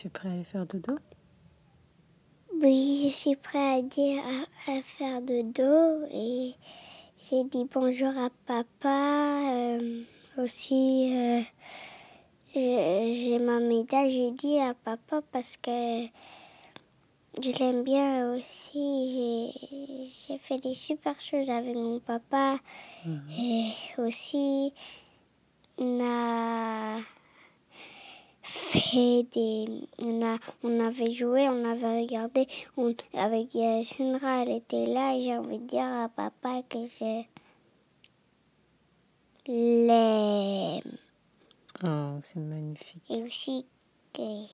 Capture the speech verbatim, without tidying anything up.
Tu es prêt à aller faire dodo? Oui, je suis prêt à dire à, à faire dodo et j'ai dit bonjour à papa. Euh, aussi, euh, j'ai ma médaille, j'ai dit à papa parce que je l'aime bien aussi. J'ai, j'ai fait des super choses avec mon papa. Mmh. Et aussi, on a fait des... On, a, on avait joué, on avait regardé. On, avec euh, Sandra, elle était là. Et j'ai envie de dire à papa que je l'aime. Oh, c'est magnifique. Et aussi que...